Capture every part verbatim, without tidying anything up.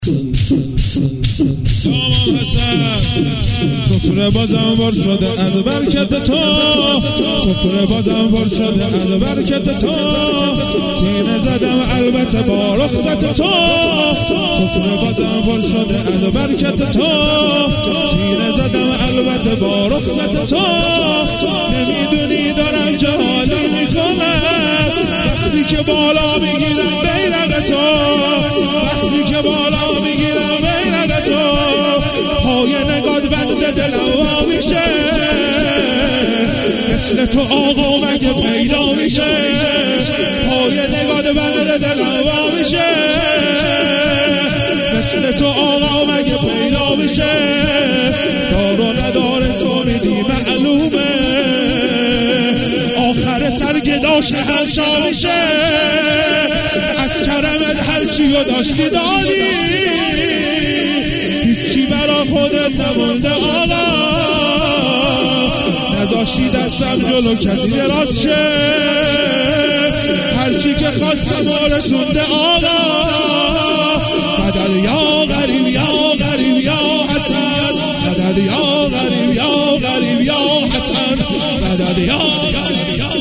تمام حسن سفره بازم بار شده از برکت تو، سفره بازم بار شده از برکت تو، سینه زدم البته با رخصت تو، سفره بازم بار شده از برکت تو، سینه زدم البته با رخصت تو، نمیدونی دارم جهالی میکنم وقتی که بالا میگیرم بیرق تو، وقتی که بالا میگیرم بیرق تو، پای نگات بند دلم وا میشه، مثل تو آقا مگه پیدا میشه، پای نگات بند دلم وا میشه، مثل تو آقا مگه پیدا میشه، دار و نداره تو میدی معلومه، آخر سرگداش هر شا میشه، از کرمت هرچی رو داشتی دادی، هیچی برا خودت نمونده آقا، نذاشتی دستم جلو کسی دراز شه، هرچی که خواستم و رسونده آقا، مدد یا غریب یا غریب یا حسن، مدد یا غریب یا غریب یا حسن، مدد یا غریب یا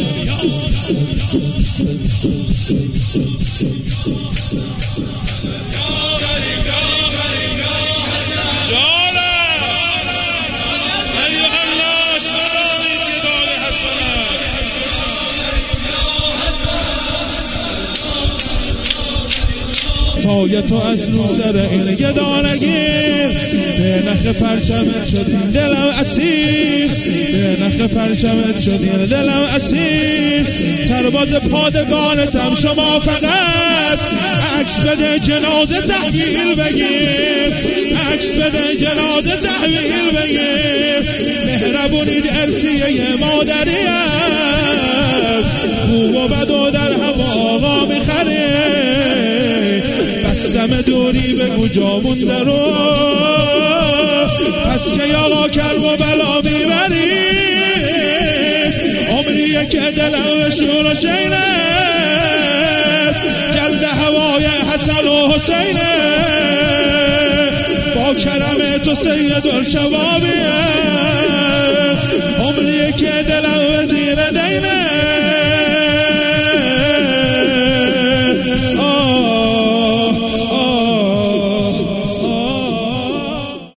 پای تو از رو سر این گدانگیر، به نخ پرچمت شدیم دلم اسیر، به نخ پرچمت شدیم دلم اسیر، سرباز پادگانتم شما فقط عکس بده جنازه تحویل بگیر، عکس بده جنازه تحویل بگیر، مهربونید ارثیه مادریم، خوب و بد و در هم آقا میخریم، بستم دوری بگو جا مونده رو، پس که آقا کرب و بلا میبری، عمریه که دلم به شور و شینه، جلد هوای حسن و حسینه، با کرم تو سید الشبابیه.